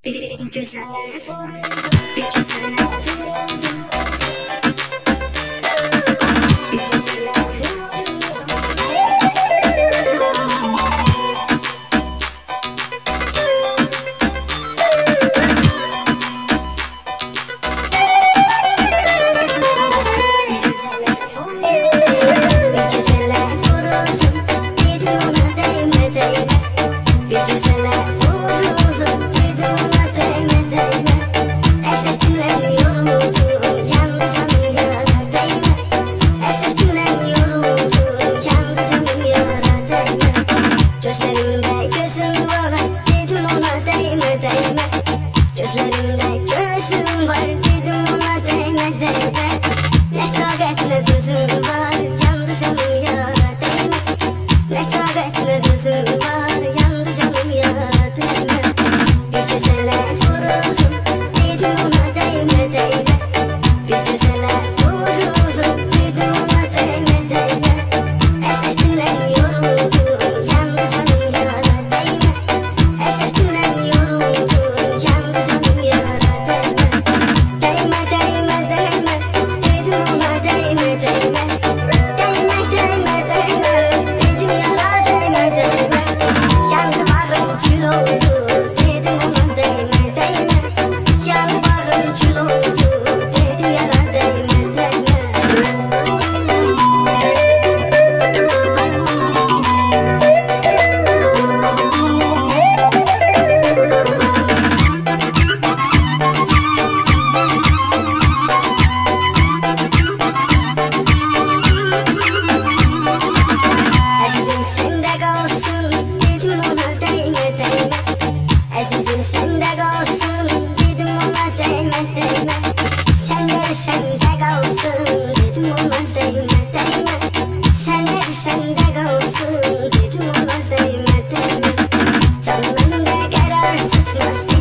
Bir güzel vuruldum, bir güzel vuruldum. Bir güzel vuruldum. Bir güzel vuruldum, dedim ona değme değme. Bir güzel vuruldum, dedim ona değme değme. Esetinden yoruldum, yandı canım yara değme. Esetinden yoruldum, yandı canım yara değme. Gözlerimde gözüm var, dedim ona değme değme. Gözlerimde gözüm var, dedim ona değme değme. Ne taqet ne düzüm var, yandı canım yara değme. Ne taqet ne düzüm var, yandı canım yara değme. Bir güzele vuruldum, dedim ona değme değme. Bir güzele vuruldum, dedim ona değme değme. Esetinden yoruldum, yandı canım yara değme. Esetinden yoruldum, yandı canım yara değme. Değme değme değme, dedim ona değme değme. Değme değme değme, dedim yara değme değme. Yandı bağrım kül oldu, dedim ona değme değme. Yandı bağrım kül oldu, dedim yara değme değme. Azizim sende kalsın, dedim ona değme değme. Azizim sende kalsın, dedim ona değme değme. Senleri sende kalsın, dedim ona değme değme. Senleri sende kalsın, dedim ona değme değme. Canım bende karar tutmaz.